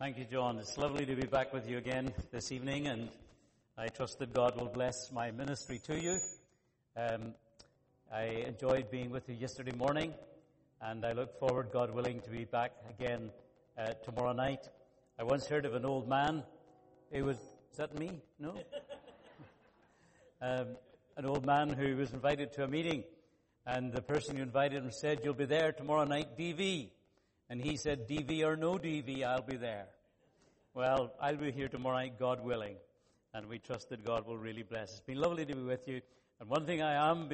Thank you, John. It's lovely to be back with you again this evening, and I trust that God will bless my ministry to you. I enjoyed being with you yesterday morning, and I look forward, God willing, to be back again tomorrow night. I once heard of an old man. Is that me? No? An old man who was invited to a meeting, and the person who invited him said, "You'll be there tomorrow night, DV." And he said, "DV or no DV, I'll be there." Well, I'll be here tomorrow night, God willing, and we trust that God will really bless. It's been lovely to be with you, and one thing I'm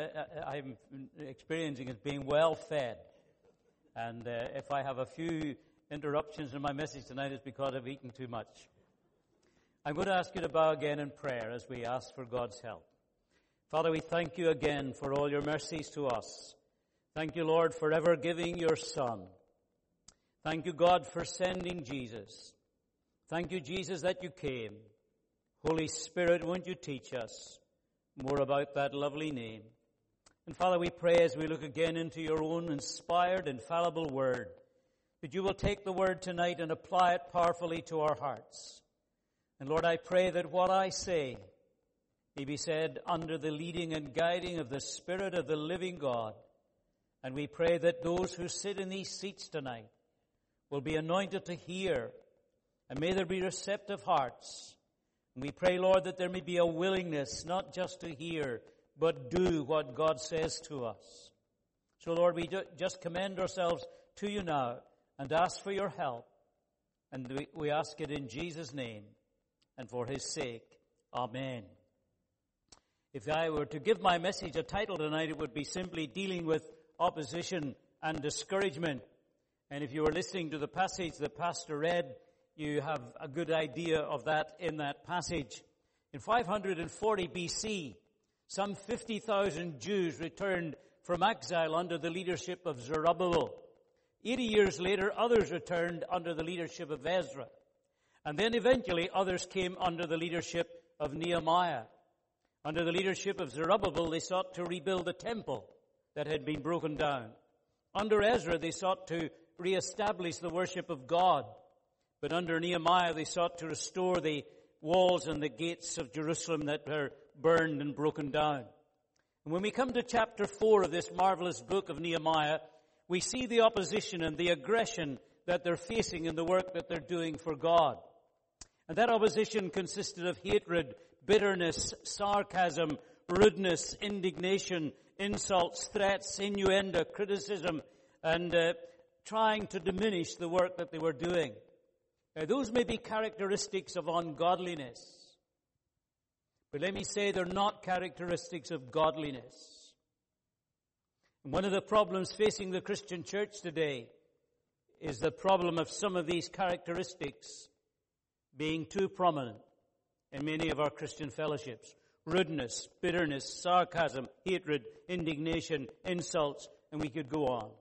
experiencing is being well fed. And if I have a few interruptions in my message tonight, it's because I've eaten too much. I'm going to ask you to bow again in prayer as we ask for God's help. Father, we thank you again for all your mercies to us. Thank you, Lord, for ever giving your Son. Thank you, God, for sending Jesus. Thank you, Jesus, that you came. Holy Spirit, won't you teach us more about that lovely name? And Father, we pray as we look again into your own inspired, infallible word, that you will take the word tonight and apply it powerfully to our hearts. And Lord, I pray that what I say may be said under the leading and guiding of the Spirit of the living God. And we pray that those who sit in these seats tonight will be anointed to hear, and may there be receptive hearts. And we pray, Lord, that there may be a willingness not just to hear, but do what God says to us. So, Lord, we just commend ourselves to you now and ask for your help. And we ask it in Jesus' name and for his sake. Amen. If I were to give my message a title tonight, it would be simply dealing with opposition and discouragement. And if you were listening to the passage that Pastor read, you have a good idea of that in that passage. In 540 BC, some 50,000 Jews returned from exile under the leadership of Zerubbabel. 80 years later, others returned under the leadership of Ezra. And then eventually others came under the leadership of Nehemiah. Under the leadership of Zerubbabel, they sought to rebuild the temple that had been broken down. Under Ezra, they sought to reestablish the worship of God. But under Nehemiah, they sought to restore the walls and the gates of Jerusalem that were burned and broken down. And when we come to chapter 4 of this marvelous book of Nehemiah, we see the opposition and the aggression that they're facing in the work that they're doing for God. And that opposition consisted of hatred, bitterness, sarcasm, rudeness, indignation, insults, threats, innuendo, criticism, and trying to diminish the work that they were doing. Those may be characteristics of ungodliness. But let me say they're not characteristics of godliness. And one of the problems facing the Christian church today is the problem of some of these characteristics being too prominent in many of our Christian fellowships. Rudeness, bitterness, sarcasm, hatred, indignation, insults, and we could go on.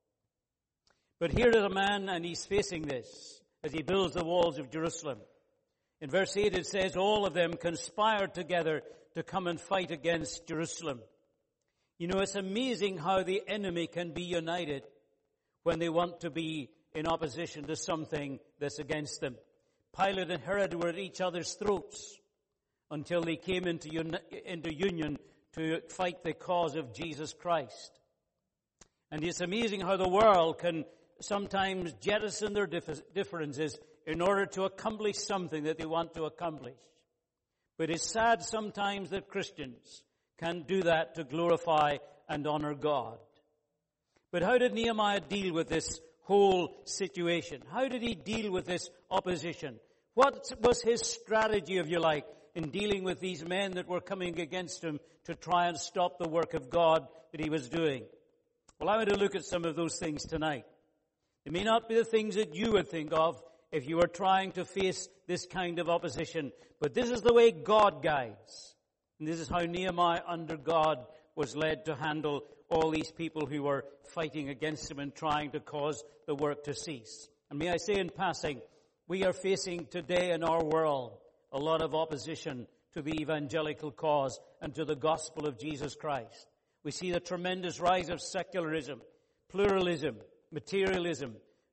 But here is a man, and he's facing this as he builds the walls of Jerusalem. In verse 8 it says, all of them conspired together to come and fight against Jerusalem. You know, it's amazing how the enemy can be united when they want to be in opposition to something that's against them. Pilate and Herod were at each other's throats until they came into union to fight the cause of Jesus Christ. And it's amazing how the world can sometimes jettison their differences in order to accomplish something that they want to accomplish. But it's sad sometimes that Christians can do that to glorify and honor God. But how did Nehemiah deal with this whole situation? How did he deal with this opposition? What was his strategy, if you like, in dealing with these men that were coming against him to try and stop the work of God that he was doing? Well, I want to look at some of those things tonight. It may not be the things that you would think of if you were trying to face this kind of opposition, but this is the way God guides. And this is how Nehemiah under God was led to handle all these people who were fighting against him and trying to cause the work to cease. And may I say in passing, we are facing today in our world a lot of opposition to the evangelical cause and to the gospel of Jesus Christ. We see the tremendous rise of secularism, pluralism, materialism,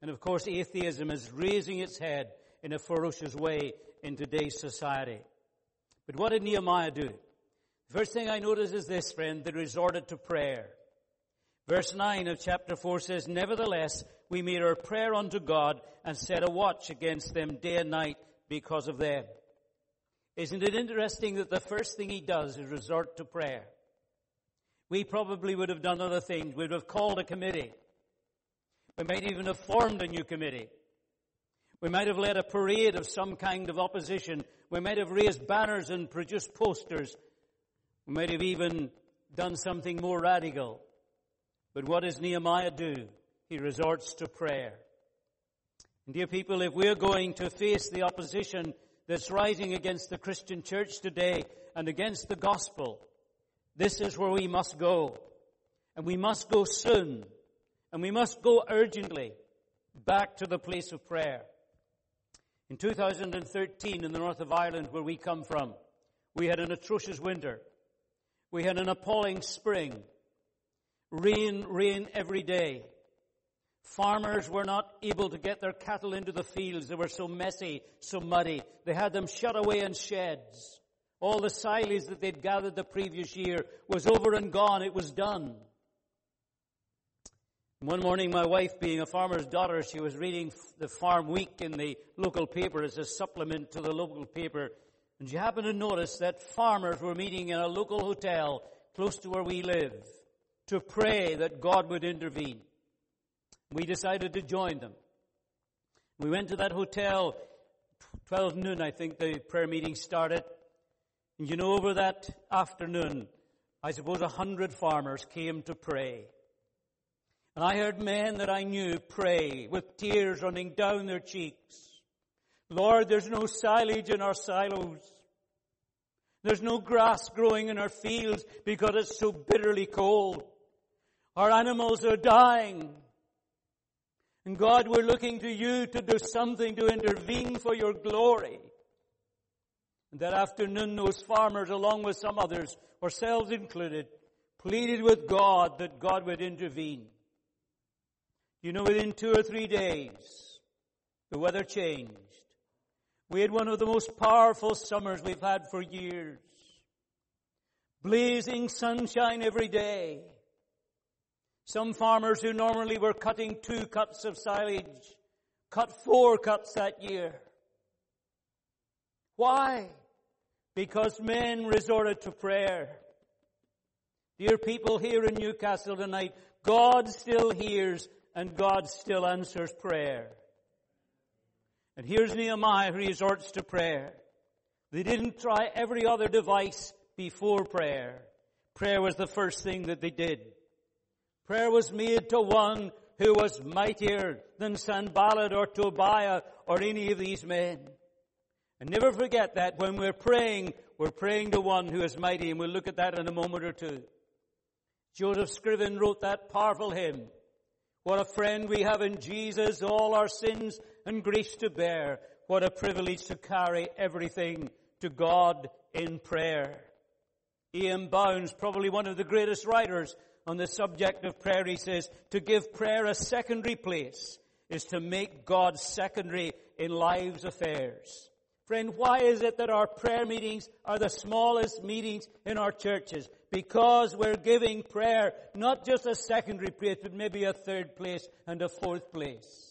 And of course, atheism is raising its head in a ferocious way in today's society. But what did Nehemiah do? The first thing I notice is this, friend: they resorted to prayer. Verse 9 of chapter 4 says, "Nevertheless, we made our prayer unto God and set a watch against them day and night because of them." Isn't it interesting that the first thing he does is resort to prayer? We probably would have done other things. We would have called a committee. We might even have formed a new committee. We might have led a parade of some kind of opposition. We might have raised banners and produced posters. We might have even done something more radical. But what does Nehemiah do? He resorts to prayer. And dear people, if we're going to face the opposition that's rising against the Christian church today and against the gospel, this is where we must go. And we must go soon. And we must go urgently back to the place of prayer. In 2013, in the north of Ireland, where we come from, we had an atrocious winter. We had an appalling spring. Rain every day. Farmers were not able to get their cattle into the fields. They were so messy, so muddy. They had them shut away in sheds. All the silage that they'd gathered the previous year was over and gone. It was done. One morning, my wife, being a farmer's daughter, she was reading the Farm Week in the local paper as a supplement to the local paper. And she happened to notice that farmers were meeting in a local hotel close to where we live to pray that God would intervene. We decided to join them. We went to that hotel, 12 noon, I think the prayer meeting started. And you know, over that afternoon, I suppose 100 farmers came to pray. And I heard men that I knew pray with tears running down their cheeks. Lord, there's no silage in our silos. There's no grass growing in our fields because it's so bitterly cold. Our animals are dying. And God, we're looking to you to do something to intervene for your glory. And that afternoon, those farmers, along with some others, ourselves included, pleaded with God that God would intervene. You know, within 2 or 3 days, the weather changed. We had one of the most powerful summers we've had for years. Blazing sunshine every day. Some farmers who normally were cutting 2 cuts of silage cut 4 cuts that year. Why? Because men resorted to prayer. Dear people here in Newcastle tonight, God still hears and God still answers prayer. And here's Nehemiah who resorts to prayer. They didn't try every other device before prayer. Prayer was the first thing that they did. Prayer was made to one who was mightier than Sanballat or Tobiah or any of these men. And never forget that when we're praying to one who is mighty, and we'll look at that in a moment or two. Joseph Scriven wrote that powerful hymn. What a friend we have in Jesus, all our sins and griefs to bear. What a privilege to carry everything to God in prayer. E.M. Bounds, probably one of the greatest writers on the subject of prayer, he says, to give prayer a secondary place is to make God secondary in lives' affairs. Friend, why is it that our prayer meetings are the smallest meetings in our churches? Because we're giving prayer not just a secondary place, but maybe a 3rd place and a 4th place.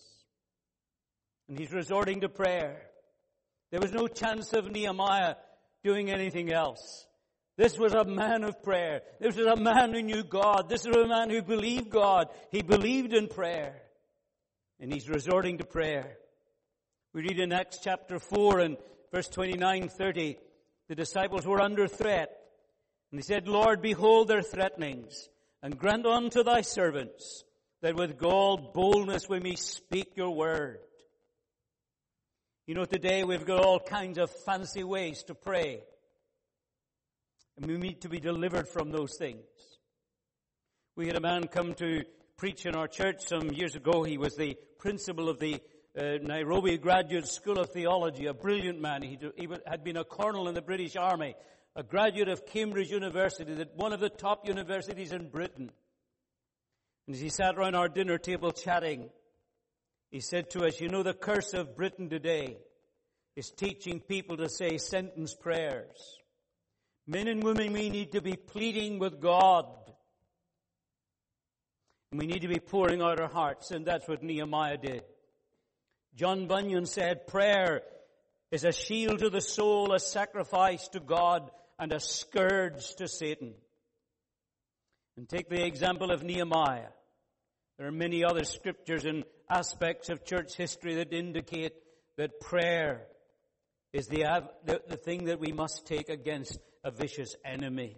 And he's resorting to prayer. There was no chance of Nehemiah doing anything else. This was a man of prayer. This was a man who knew God. This was a man who believed God. He believed in prayer. And he's resorting to prayer. We read in Acts chapter 4 and verse 29-30, the disciples were under threat. And they said, Lord, behold their threatenings, and grant unto thy servants that with all boldness we may speak your word. You know, today we've got all kinds of fancy ways to pray. And we need to be delivered from those things. We had a man come to preach in our church some years ago. He was the principal of the Nairobi Graduate School of Theology, a brilliant man. He had been a colonel in the British Army, a graduate of Cambridge University, one of the top universities in Britain. And as he sat around our dinner table chatting, He said to us, you know, the curse of Britain today is teaching people to say sentence prayers. Men and women, we need to be pleading with God. And we need to be pouring out our hearts, and that's what Nehemiah did. John Bunyan said, prayer is a shield to the soul, a sacrifice to God, and a scourge to Satan. And take the example of Nehemiah. There are many other scriptures and aspects of church history that indicate that prayer is the thing that we must take against a vicious enemy.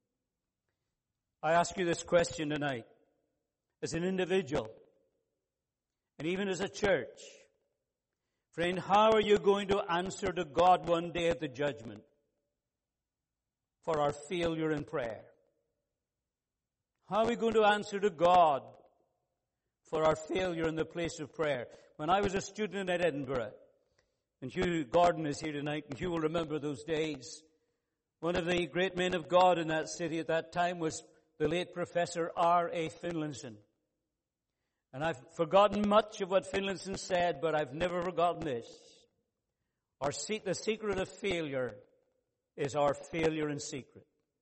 I ask you this question tonight. As an individual, and even as a church, friend, how are you going to answer to God one day at the judgment for our failure in prayer? How are we going to answer to God for our failure in the place of prayer? When I was a student at Edinburgh, and Hugh Gordon is here tonight, and Hugh will remember those days, one of the great men of God in that city at that time was the late Professor R.A. Finlayson. And I've forgotten much of what Finlayson said, but I've never forgotten this. The secret of failure is our failure in secret.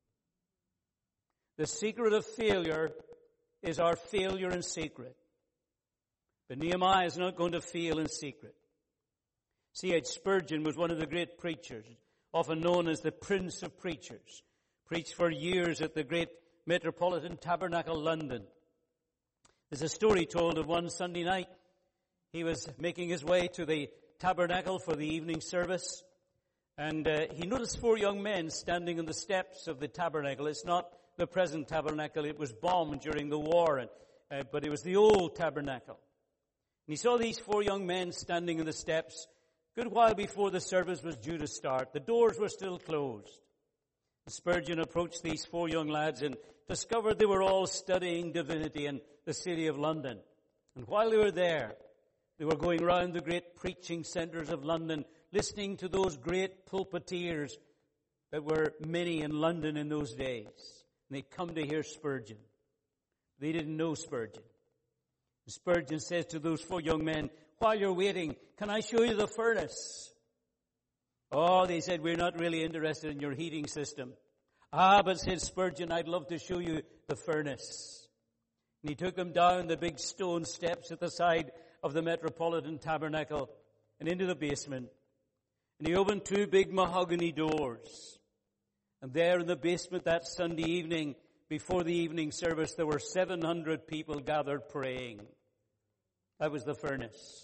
The secret of failure is our failure in secret. But Nehemiah is not going to fail in secret. C.H. Spurgeon was one of the great preachers, often known as the Prince of Preachers. Preached for years at the great Metropolitan Tabernacle, London. There's a story told of one Sunday night. He was making his way to the tabernacle for the evening service, and he noticed 4 young men standing on the steps of the tabernacle. It's not the present tabernacle. It was bombed during the war, but it was the old tabernacle. And he saw these 4 young men standing on the steps a good while before the service was due to start. The doors were still closed. Spurgeon approached these 4 young lads and discovered they were all studying divinity in the city of London. And while they were there, they were going round the great preaching centres of London, listening to those great pulpiteers that were many in London in those days. And they'd come to hear Spurgeon. They didn't know Spurgeon. And Spurgeon says to those 4 young men, while you're waiting, can I show you the furnace? Oh, they said, we're not really interested in your heating system. But said Spurgeon, I'd love to show you the furnace. And he took them down the big stone steps at the side of the Metropolitan Tabernacle and into the basement. And he opened 2 big mahogany doors. And there in the basement that Sunday evening, before the evening service, there were 700 people gathered praying. That was the furnace.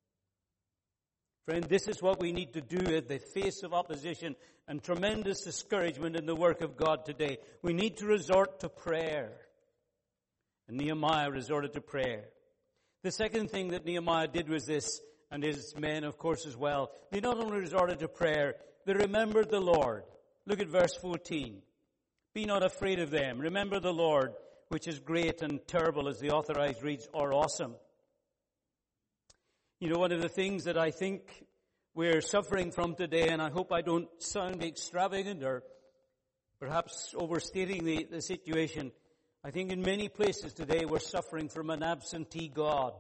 Friend, this is what we need to do in the face of opposition and tremendous discouragement in the work of God today. We need to resort to prayer. And Nehemiah resorted to prayer. The second thing that Nehemiah did was this, and his men, of course, as well. They not only resorted to prayer, they remembered the Lord. Look at verse 14. Be not afraid of them. Remember the Lord, which is great and terrible, as the Authorized reads, or awesome. You know, one of the things that I think we're suffering from today, and I hope I don't sound extravagant or perhaps overstating the situation, I think in many places today we're suffering from an absentee God.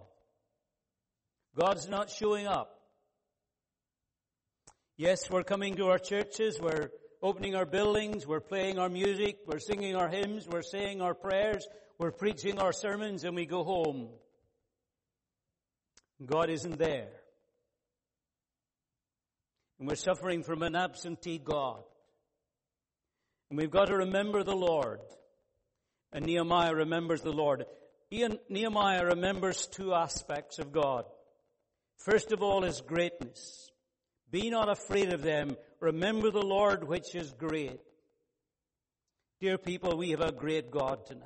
God's not showing up. Yes, we're coming to our churches, we're opening our buildings, we're playing our music, we're singing our hymns, we're saying our prayers, we're preaching our sermons, and we go home. God isn't there. And we're suffering from an absentee God. And we've got to remember the Lord. And Nehemiah remembers the Lord. Nehemiah remembers 2 aspects of God. First of all, His greatness. Be not afraid of them. Remember the Lord, which is great. Dear people, we have a great God tonight.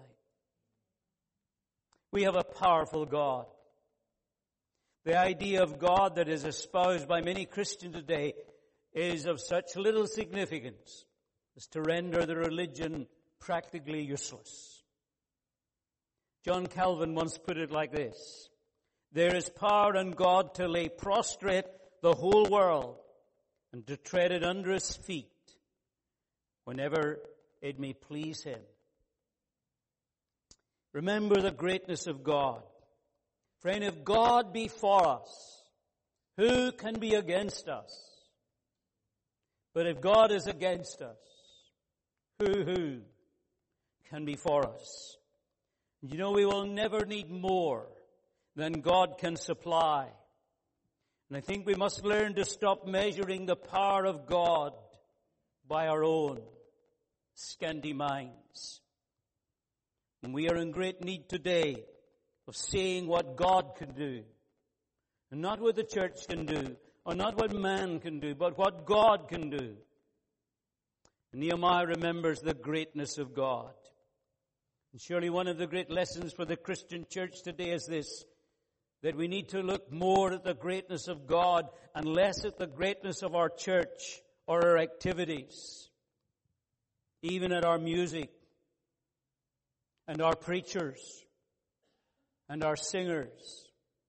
We have a powerful God. The idea of God that is espoused by many Christians today is of such little significance as to render the religion practically useless. John Calvin once put it like this: there is power in God to lay prostrate the whole world and to tread it under His feet whenever it may please Him. Remember the greatness of God. Friend, if God be for us, who can be against us? But if God is against us, who can be for us? You know, we will never need more than God can supply. And I think we must learn to stop measuring the power of God by our own scanty minds. And we are in great need today of seeing what God can do. And not what the church can do, or not what man can do, but what God can do. And Nehemiah remembers the greatness of God. And surely one of the great lessons for the Christian church today is this, that we need to look more at the greatness of God and less at the greatness of our church or our activities, even at our music and our preachers and our singers.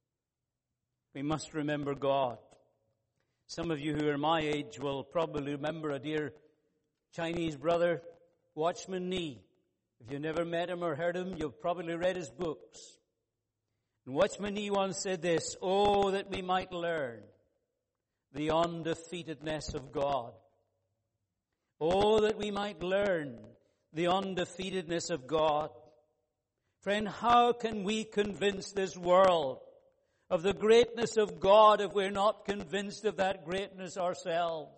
We must remember God. Some of you who are my age will probably remember a dear Chinese brother, Watchman Nee. If you've never met him or heard him, you've probably read his books. And Watchman Nee once said this, "Oh, that we might learn the undefeatedness of God. Oh, that we might learn the undefeatedness of God." Friend, how can we convince this world of the greatness of God if we're not convinced of that greatness ourselves?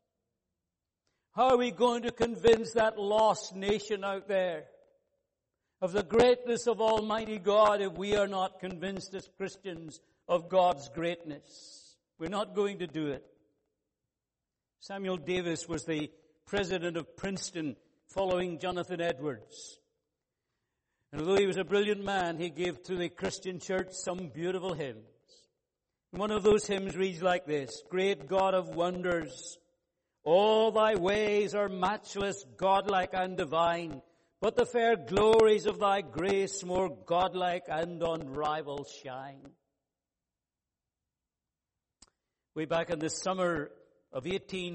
How are we going to convince that lost nation out there of the greatness of Almighty God if we are not convinced as Christians of God's greatness? We're not going to do it. Samuel Davis was the president of Princeton following Jonathan Edwards. And although he was a brilliant man, he gave to the Christian church some beautiful hymns. And one of those hymns reads like this: "Great God of wonders, all thy ways are matchless, godlike and divine, but the fair glories of thy grace more godlike and unrivaled shine." Way back in the summer of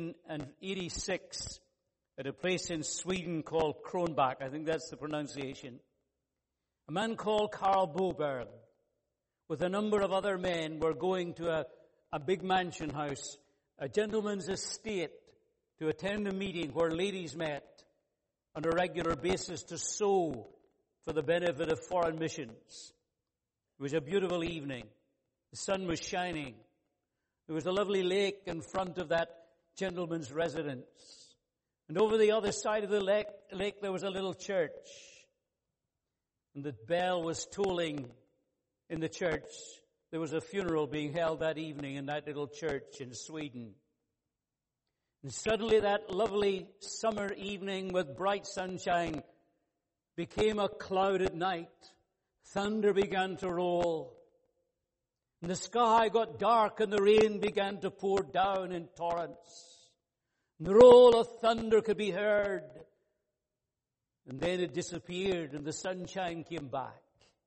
1886, at a place in Sweden called Kronbach, I think that's the pronunciation, a man called Karl Boberg, with a number of other men, were going to a big mansion house, a gentleman's estate, to attend a meeting where ladies met on a regular basis to sow for the benefit of foreign missions. It was a beautiful evening. The sun was shining. There was a lovely lake in front of that gentleman's residence. And over the other side of the lake there was a little church. And the bell was tolling in the church. There was a funeral being held that evening in that little church in Sweden. And suddenly that lovely summer evening with bright sunshine became a clouded night. Thunder began to roll. And the sky got dark and the rain began to pour down in torrents. And the roll of thunder could be heard. And then it disappeared and the sunshine came back.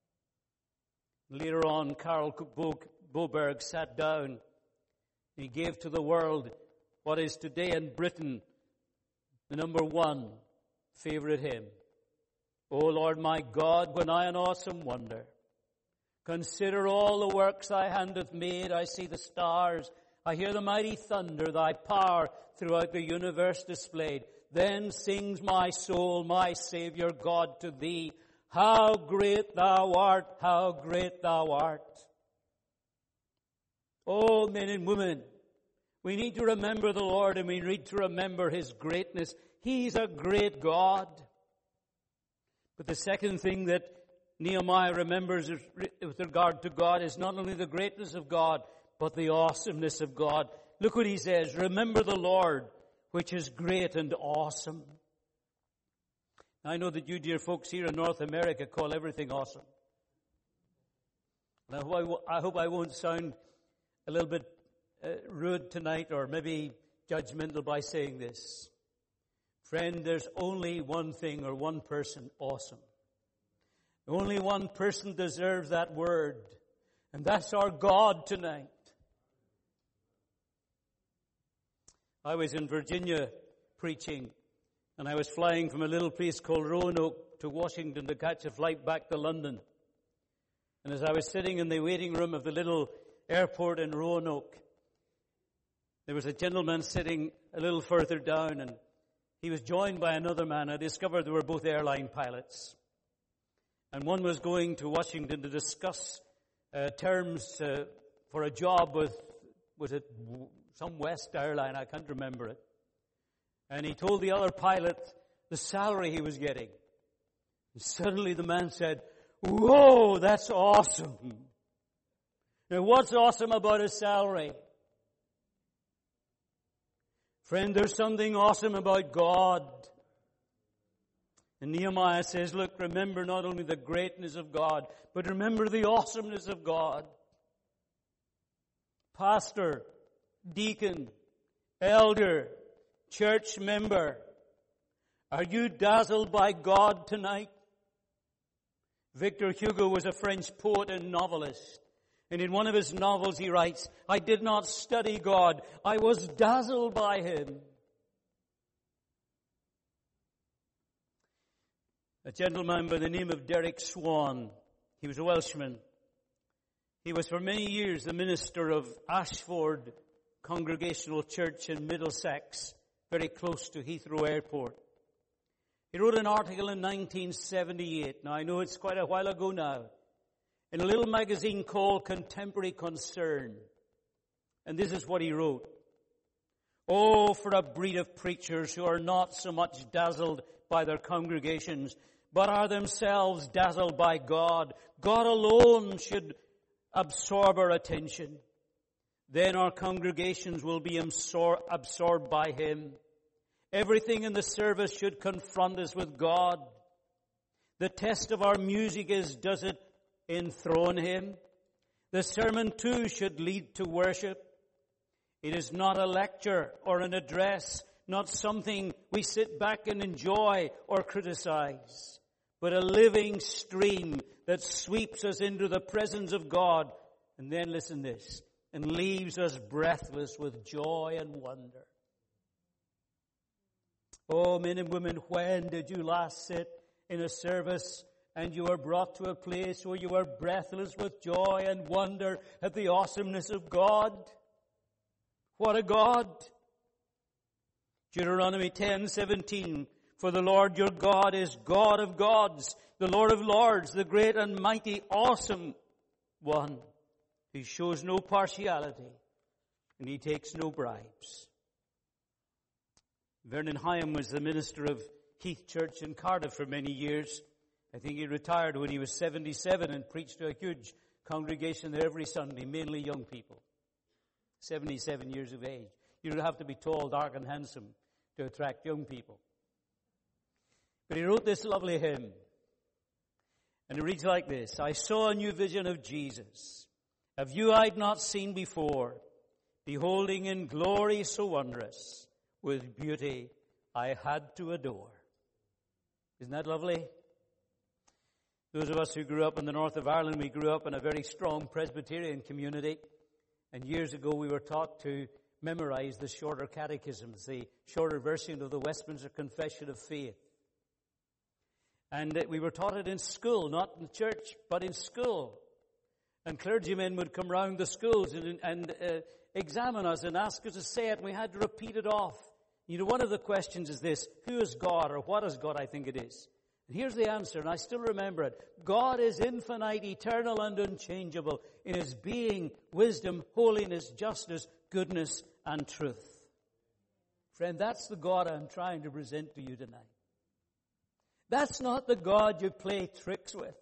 Later on, Karl Boberg sat down. He gave to the world what is today in Britain the number one favorite hymn. "O Lord my God, when I in awesome wonder consider all the works thy hand hath made, I see the stars, I hear the mighty thunder, thy power throughout the universe displayed. Then sings my soul, my Savior God, to thee, how great thou art, how great thou art." Oh, men and women, we need to remember the Lord and we need to remember His greatness. He's a great God. But the second thing that Nehemiah remembers with regard to God is not only the greatness of God, but the awesomeness of God. Look what he says: "Remember the Lord, which is great and awesome." I know that you dear folks here in North America call everything awesome. And I hope I won't sound a little bit rude tonight or maybe judgmental by saying this. Friend, there's only one thing or one person awesome. Only one person deserves that word, and that's our God tonight. I was in Virginia preaching, and I was flying from a little place called Roanoke to Washington to catch a flight back to London. And as I was sitting in the waiting room of the little airport in Roanoke, there was a gentleman sitting a little further down, and he was joined by another man. I discovered they were both airline pilots. And one was going to Washington to discuss terms for a job with, was it some West airline? I can't remember it. And he told the other pilot the salary he was getting. And suddenly the man said, "Whoa, that's awesome." Now, what's awesome about his salary? Friend, there's something awesome about God. And Nehemiah says, look, remember not only the greatness of God, but remember the awesomeness of God. Pastor, deacon, elder, church member, are you dazzled by God tonight? Victor Hugo was a French poet and novelist. And in one of his novels he writes, I did not study God, I was dazzled by Him. A gentleman by the name of Derek Swan, he was a Welshman. He was for many years the minister of Ashford Congregational Church in Middlesex, very close to Heathrow Airport. He wrote an article in 1978. Now, I know it's quite a while ago now, in a little magazine called Contemporary Concern. And this is what he wrote. Oh, for a breed of preachers who are not so much dazzled by their congregations, but are themselves dazzled by God. God alone should absorb our attention. Then our congregations will be absorbed by Him. Everything in the service should confront us with God. The test of our music is, does it enthrone Him? The sermon too should lead to worship. It is not a lecture or an address, not something we sit back and enjoy or criticize, but a living stream that sweeps us into the presence of God. And then listen this, and leaves us breathless with joy and wonder. Oh, men and women, when did you last sit in a service and you were brought to a place where you were breathless with joy and wonder at the awesomeness of God? What a God! Deuteronomy 10:17, for the Lord your God is God of gods, the Lord of lords, the great and mighty, awesome one. He shows no partiality and He takes no bribes. Vernon Hyam was the minister of Heath Church in Cardiff for many years. I think he retired when he was 77 and preached to a huge congregation there every Sunday, mainly young people. 77 years of age. You don't have to be tall, dark, and handsome to attract young people. But he wrote this lovely hymn. And it reads like this. I saw a new vision of Jesus, a view I'd not seen before, beholding in glory so wondrous, with beauty I had to adore. Isn't that lovely? Those of us who grew up in the north of Ireland, we grew up in a very strong Presbyterian community. And years ago we were taught to memorize the shorter catechisms, the shorter version of the Westminster Confession of Faith. And we were taught it in school, not in church, but in school. And clergymen would come round the schools and examine us and ask us to say it, and we had to repeat it off. You know, one of the questions is this, who is God, or what is God, I think it is. And here's the answer, and I still remember it. God is infinite, eternal, and unchangeable in His being, wisdom, holiness, justice, goodness, and truth. Friend, that's the God I'm trying to present to you tonight. That's not the God you play tricks with.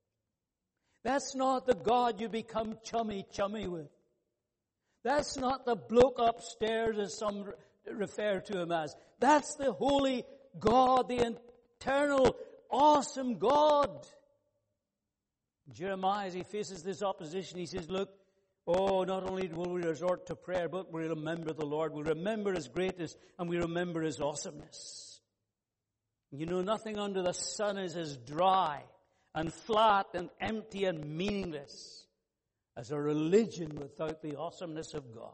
That's not the God you become chummy with. That's not the bloke upstairs, as some refer to Him as. That's the holy God, the eternal, awesome God. Jeremiah, as he faces this opposition, he says, look, not only will we resort to prayer, but we remember the Lord. We remember His greatness and we remember His awesomeness. You know, nothing under the sun is as dry and flat and empty and meaningless as a religion without the awesomeness of God.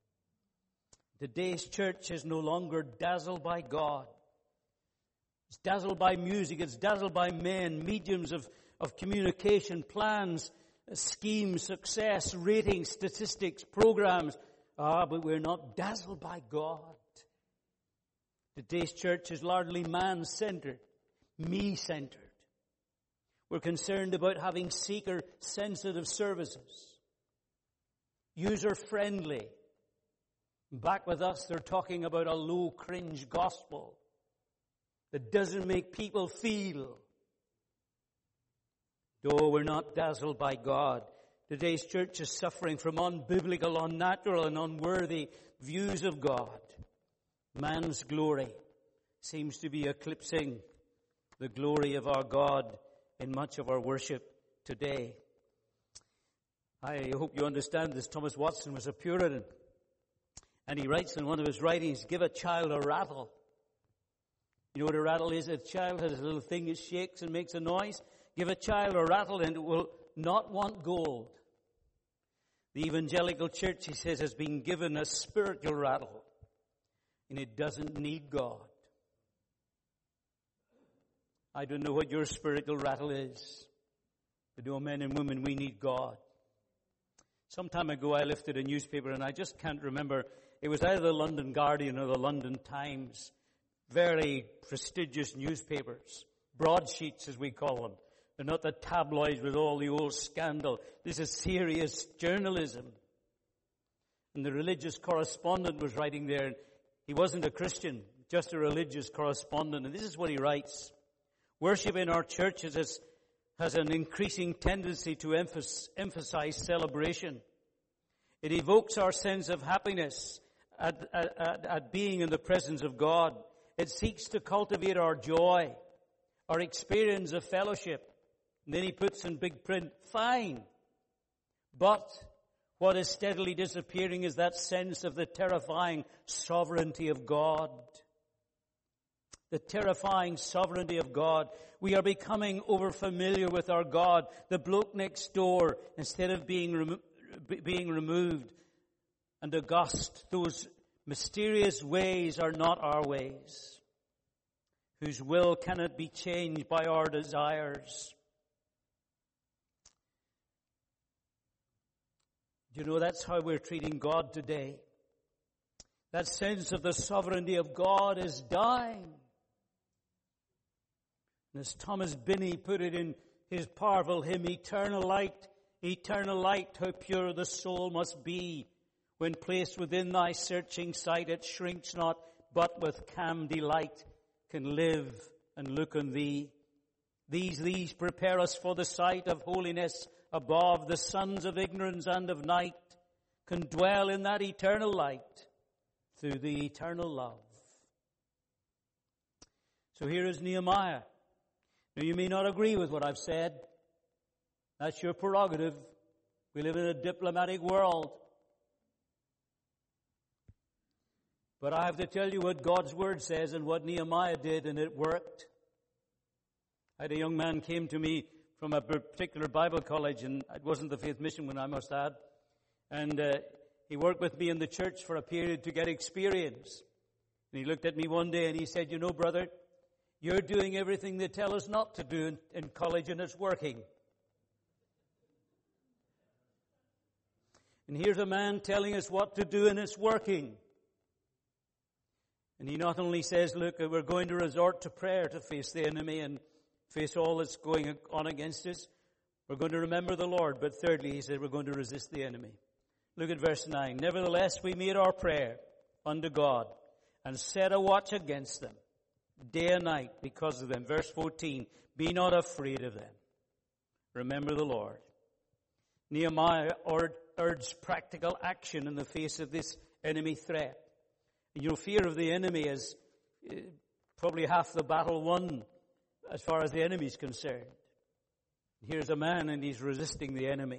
Today's church is no longer dazzled by God. It's dazzled by music. It's dazzled by men, mediums of communication, plans, schemes, success, ratings, statistics, programs. But we're not dazzled by God. Today's church is largely man-centered, me-centered. We're concerned about having seeker-sensitive services, user-friendly. Back with us, they're talking about a low-cringe gospel that doesn't make people feel. No, we're not dazzled by God. Today's church is suffering from unbiblical, unnatural, and unworthy views of God. Man's glory seems to be eclipsing the glory of our God in much of our worship today. I hope you understand this. Thomas Watson was a Puritan, and he writes in one of his writings, give a child a rattle. You know what a rattle is? A child has a little thing that shakes and makes a noise. Give a child a rattle and it will not want gold. The evangelical church, he says, has been given a spiritual rattle, and it doesn't need God. I don't know what your spiritual rattle is, but oh, men and women, we need God. Some time ago I lifted a newspaper, and I just can't remember. It was either the London Guardian or the London Times. Very prestigious newspapers. Broadsheets, as we call them. They're not the tabloids with all the old scandal. This is serious journalism. And the religious correspondent was writing there. He wasn't a Christian, just a religious correspondent. And this is what he writes. Worship in our churches has an increasing tendency to emphasize celebration. It evokes our sense of happiness at being in the presence of God. It seeks to cultivate our joy, our experience of fellowship. And then he puts in big print, fine. But what is steadily disappearing is that sense of the terrifying sovereignty of God. The terrifying sovereignty of God. We are becoming overfamiliar with our God. The bloke next door, instead of being removed and august, those mysterious ways are not our ways, whose will cannot be changed by our desires. Do you know that's how we're treating God today? That sense of the sovereignty of God is dying. And as Thomas Binney put it in his powerful hymn, eternal light, how pure the soul must be. When placed within thy searching sight, it shrinks not, but with calm delight can live and look on thee. These prepare us for the sight of holiness above. The sons of ignorance and of night can dwell in that eternal light through the eternal love. So here is Nehemiah. Now you may not agree with what I've said. That's your prerogative. We live in a diplomatic world. But I have to tell you what God's Word says and what Nehemiah did, and it worked. I had a young man came to me from a particular Bible college, and it wasn't the Faith Mission one, I must add. And he worked with me in the church for a period to get experience. And he looked at me one day and he said, you know, brother, you're doing everything they tell us not to do in college, and it's working. And here's a man telling us what to do, and it's working. And he not only says, look, we're going to resort to prayer to face the enemy and face all that's going on against us. We're going to remember the Lord. But thirdly, he said, we're going to resist the enemy. Look at verse 9. Nevertheless, we made our prayer unto God and set a watch against them day and night because of them. Verse 14. Be not afraid of them. Remember the Lord. Nehemiah urged practical action in the face of this enemy threat. Your fear of the enemy is probably half the battle won as far as the enemy is concerned. Here's a man and he's resisting the enemy.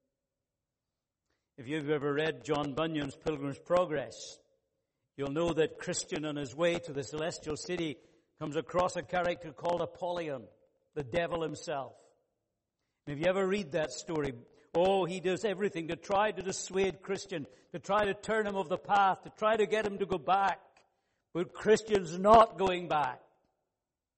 If you've ever read John Bunyan's Pilgrim's Progress, you'll know that Christian on his way to the celestial city comes across a character called Apollyon, the devil himself. And if you ever read that story, he does everything to try to dissuade Christian, to try to turn him off the path, to try to get him to go back. But Christian's not going back.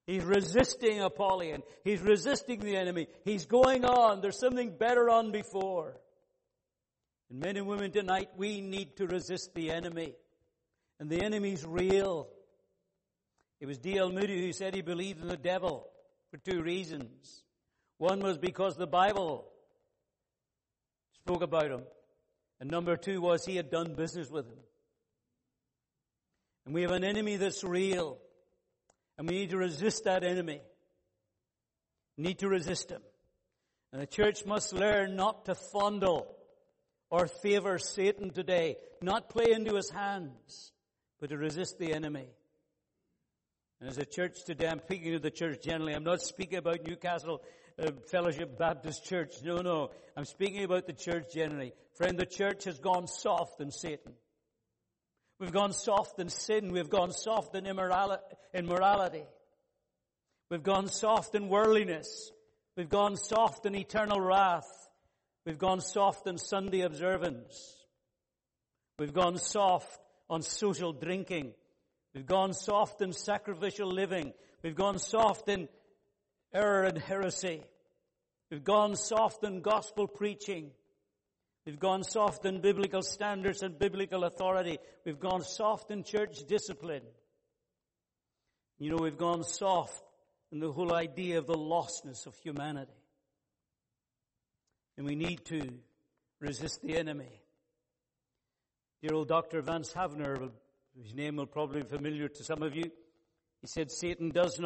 He's resisting Apollyon. He's resisting the enemy. He's going on. There's something better on before. And men and women tonight, we need to resist the enemy. And the enemy's real. It was D.L. Moody who said he believed in the devil for two reasons. One was because the Bible spoke about him. And number two was he had done business with him. And we have an enemy that's real. And we need to resist that enemy. We need to resist him. And the church must learn not to fondle or favor Satan today. Not play into his hands, but to resist the enemy. And as a church today, I'm speaking of the church generally. I'm not speaking about Newcastle Fellowship Baptist Church. No. I'm speaking about the church generally. Friend, the church has gone soft in Satan. We've gone soft in sin. We've gone soft in immorality. We've gone soft in worldliness. We've gone soft in eternal wrath. We've gone soft in Sunday observance. We've gone soft on social drinking. We've gone soft in sacrificial living. We've gone soft in error and heresy. We've gone soft in gospel preaching. We've gone soft in biblical standards and biblical authority. We've gone soft in church discipline. We've gone soft in the whole idea of the lostness of humanity. And we need to resist the enemy. Dear old Dr. Vance Havner, his name will probably be familiar to some of you. He said Satan does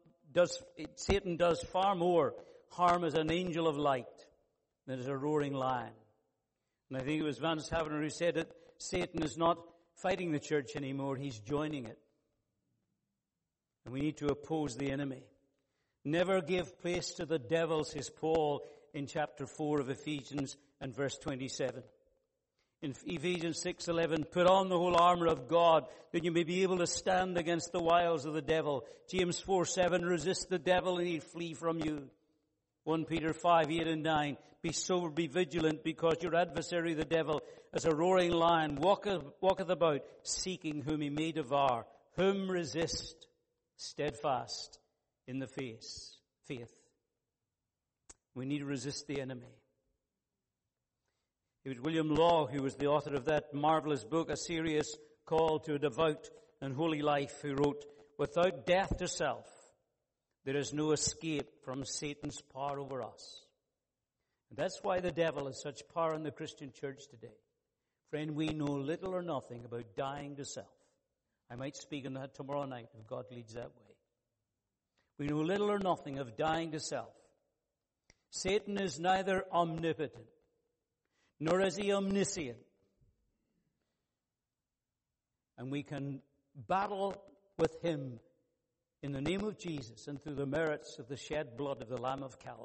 far more harm as an angel of light than as a roaring lion. And I think it was Vance Havner who said that Satan is not fighting the church anymore, he's joining it. And we need to oppose the enemy. Never give place to the devil, says Paul in chapter 4 of Ephesians and verse 27. In Ephesians 6:11, put on the whole armor of God that you may be able to stand against the wiles of the devil. James 4:7, resist the devil and he'll flee from you. 1 Peter 5:8 and 9, be sober, be vigilant, because your adversary the devil, as a roaring lion, walketh about, seeking whom he may devour. Whom resist, steadfast in the faith. We need to resist the enemy. It was William Law who was the author of that marvelous book, A Serious Call to a Devout and Holy Life, who wrote, without death to self, there is no escape from Satan's power over us. And that's why the devil has such power in the Christian church today. Friend, we know little or nothing about dying to self. I might speak on that tomorrow night if God leads that way. We know little or nothing of dying to self. Satan is neither omnipotent, nor is he omniscient. And we can battle with him in the name of Jesus and through the merits of the shed blood of the Lamb of Calvary.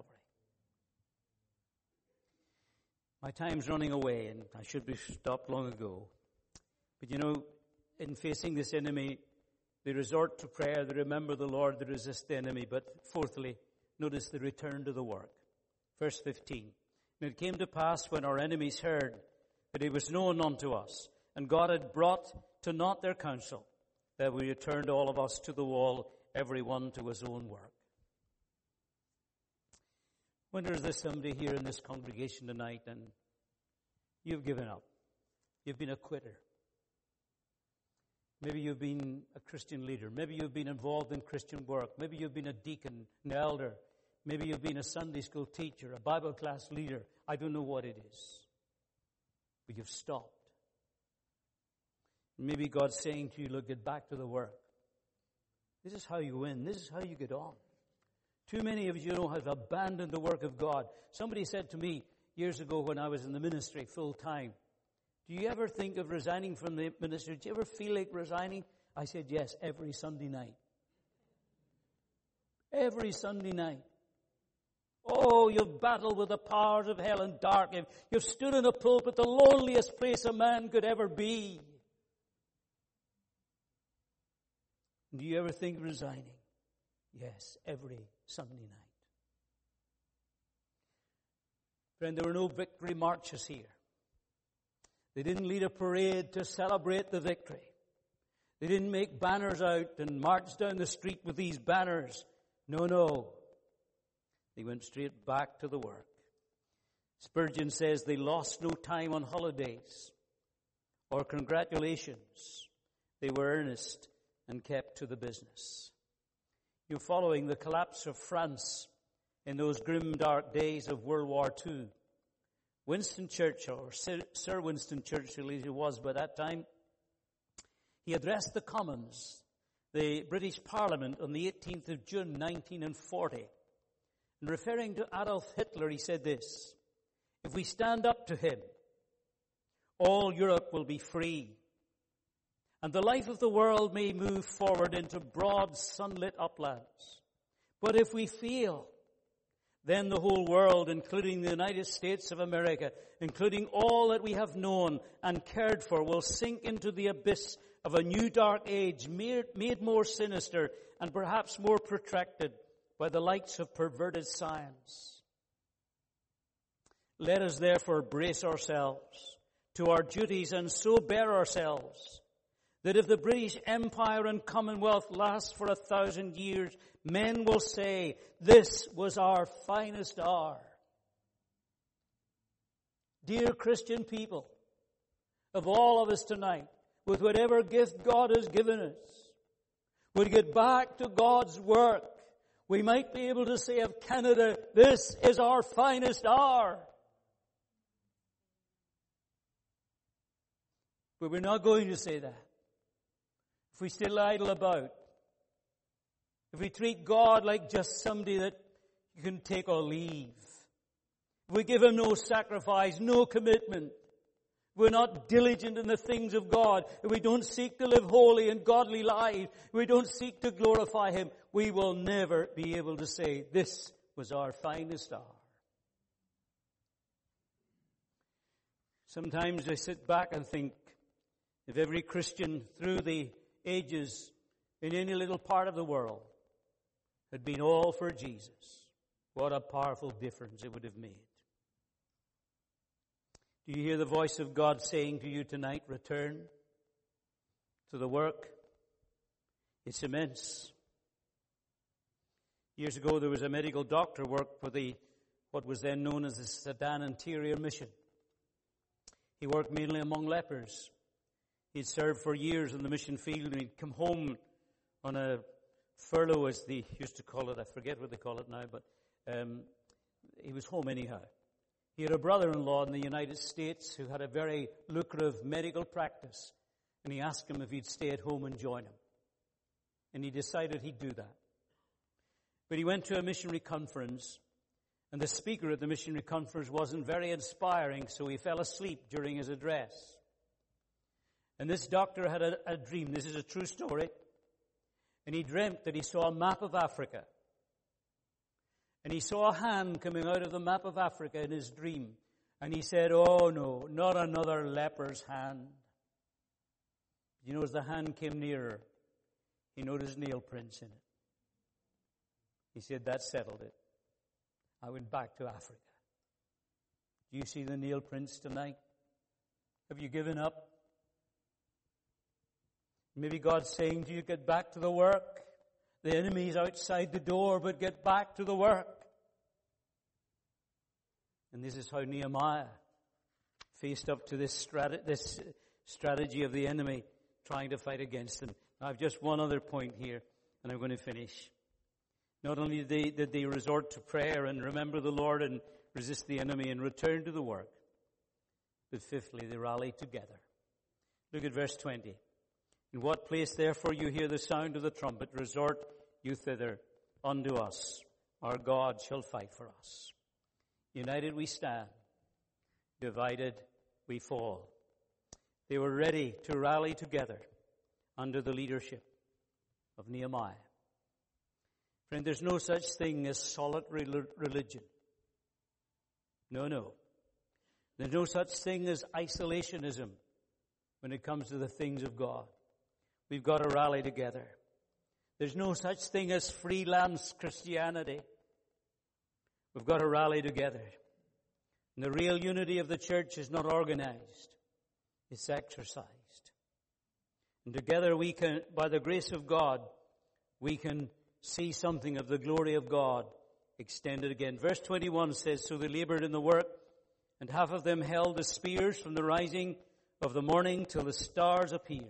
My time's running away, and I should be stopped long ago. But in facing this enemy, they resort to prayer, they remember the Lord, they resist the enemy. But fourthly, notice the return to the work. Verse 15. And it came to pass when our enemies heard that it was known unto us, and God had brought to naught their counsel, that we returned all of us to the wall, every one to his own work. I wonder, is there somebody here in this congregation tonight and you've given up? You've been a quitter. Maybe you've been a Christian leader. Maybe you've been involved in Christian work. Maybe you've been a deacon, an elder. Maybe you've been a Sunday school teacher, a Bible class leader. I don't know what it is. But you've stopped. Maybe God's saying to you, look, get back to the work. This is how you win. This is how you get on. Too many of you have abandoned the work of God. Somebody said to me years ago when I was in the ministry full time, do you ever think of resigning from the ministry? Do you ever feel like resigning? I said, yes, every Sunday night. Every Sunday night. Oh, you've battled with the powers of hell and darkness. You've stood in a pulpit, the loneliest place a man could ever be. Do you ever think of resigning? Yes, every Sunday night. Friend, there were no victory marches here. They didn't lead a parade to celebrate the victory. They didn't make banners out and march down the street with these banners. No. They went straight back to the work. Spurgeon says they lost no time on holidays or congratulations. They were earnest and kept to the business. Following the collapse of France in those grim, dark days of World War II, Winston Churchill, or Sir Winston Churchill as he was by that time, he addressed the Commons, the British Parliament, on the 18th of June 1940. And referring to Adolf Hitler, he said this: "If we stand up to him, all Europe will be free, and the life of the world may move forward into broad sunlit uplands. But if we fail, then the whole world, including the United States of America, including all that we have known and cared for, will sink into the abyss of a new dark age, made more sinister and perhaps more protracted by the lights of perverted science. Let us therefore brace ourselves to our duties and so bear ourselves that if the British Empire and Commonwealth last for 1,000 years, men will say, this was our finest hour." Dear Christian people, of all of us tonight, with whatever gift God has given us, we get back to God's work. We might be able to say of Canada, this is our finest hour. But we're not going to say that. If we still idle about, if we treat God like just somebody that you can take or leave, if we give Him no sacrifice, no commitment, we're not diligent in the things of God, if we don't seek to live holy and godly lives, if we don't seek to glorify Him, we will never be able to say, this was our finest hour. Sometimes I sit back and think, if every Christian through the ages in any little part of the world had been all for Jesus, what a powerful difference it would have made. Do you hear the voice of God saying to you tonight, return to the work? It's immense. Years ago, there was a medical doctor who worked for what was then known as the Sudan Interior Mission. He worked mainly among lepers. He'd served for years in the mission field, and he'd come home on a furlough, as they used to call it. I forget what they call it now, but he was home anyhow. He had a brother-in-law in the United States who had a very lucrative medical practice, and he asked him if he'd stay at home and join him. And he decided he'd do that. But he went to a missionary conference, and the speaker at the missionary conference wasn't very inspiring, so he fell asleep during his address. And this doctor had a dream. This is a true story. And he dreamt that he saw a map of Africa. And he saw a hand coming out of the map of Africa in his dream. And he said, oh no, not another leper's hand. You know, as the hand came nearer, he noticed nail prints in it. He said, that settled it. I went back to Africa. Do you see the nail prints tonight? Have you given up? Maybe God's saying to you, get back to the work. The enemy's outside the door, but get back to the work. And this is how Nehemiah faced up to this strategy of the enemy trying to fight against them. I have just one other point here, and I'm going to finish. Not only did they resort to prayer and remember the Lord and resist the enemy and return to the work, but fifthly, they rallied together. Look at verse 20. In what place, therefore, you hear the sound of the trumpet, resort you thither unto us. Our God shall fight for us. United we stand, divided we fall. They were ready to rally together under the leadership of Nehemiah. Friend, there's no such thing as solitary religion. No. There's no such thing as isolationism when it comes to the things of God. We've got to rally together. There's no such thing as freelance Christianity. We've got to rally together. And the real unity of the church is not organized. It's exercised. And together we can, by the grace of God, we can see something of the glory of God extended again. Verse 21 says, so they labored in the work, and half of them held the spears from the rising of the morning till the stars appeared.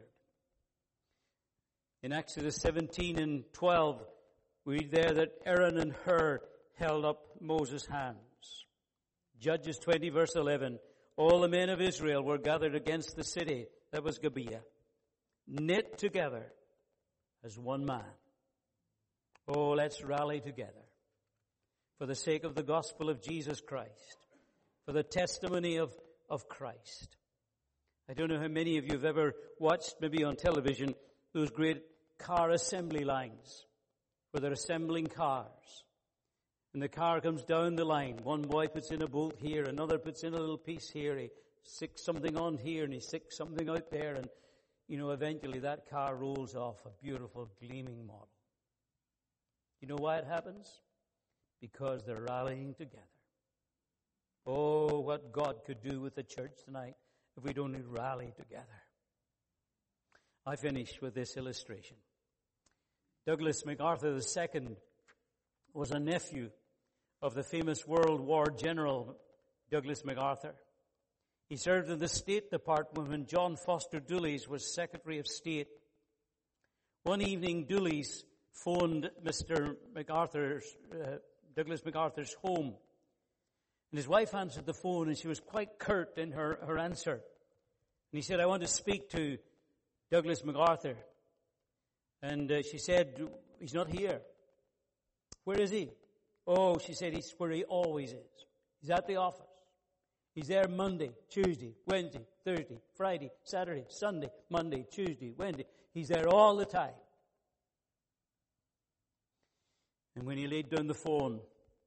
In Exodus 17 and 12, we read there that Aaron and Hur held up Moses' hands. Judges 20 verse 11, all the men of Israel were gathered against the city, that was Gibeah, knit together as one man. Oh, let's rally together for the sake of the gospel of Jesus Christ, for the testimony of Christ. I don't know how many of you have ever watched, maybe on television, those great car assembly lines where they're assembling cars. And the car comes down the line. One boy puts in a bolt here, another puts in a little piece here, he sticks something on here, and he sticks something out there, and eventually that car rolls off, a beautiful, gleaming model. You know why it happens? Because they're rallying together. Oh, what God could do with the church tonight if we'd only rally together. I finish with this illustration. Douglas MacArthur II was a nephew of the famous World War General Douglas MacArthur. He served in the State Department when John Foster Dulles was Secretary of State. One evening, Dulles phoned Mr. Douglas MacArthur's home. And his wife answered the phone, and she was quite curt in her answer. And he said, I want to speak to Douglas MacArthur. And she said, he's not here. Where is he? Oh, she said, he's where he always is. He's at the office. He's there Monday, Tuesday, Wednesday, Thursday, Friday, Saturday, Sunday, Monday, Tuesday, Wednesday. He's there all the time. And when he laid down the phone,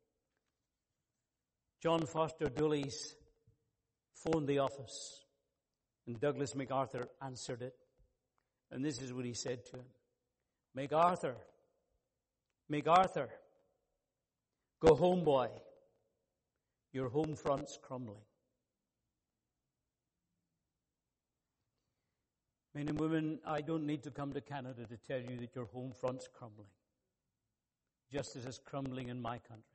John Foster Dulles phoned the office, and Douglas MacArthur answered it. And this is what he said to him. MacArthur, go home, boy. Your home front's crumbling. Men and women, I don't need to come to Canada to tell you that your home front's crumbling, just as it's crumbling in my country.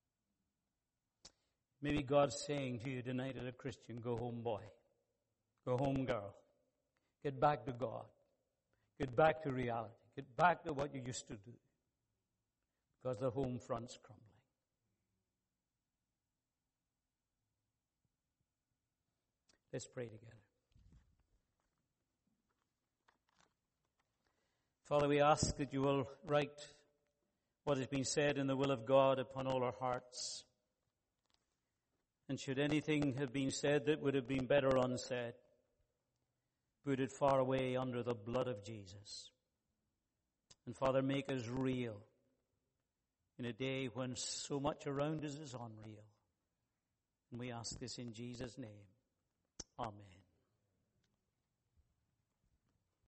Maybe God's saying to you tonight as a Christian, go home, boy. Go home, girl. Get back to God. Get back to reality. Get back to what you used to do. Because the home front's crumbling. Let's pray together. Father, we ask that you will write what has been said in the will of God upon all our hearts. And should anything have been said that would have been better unsaid, put it far away under the blood of Jesus. And Father, make us real in a day when so much around us is unreal. And we ask this in Jesus' name. Amen.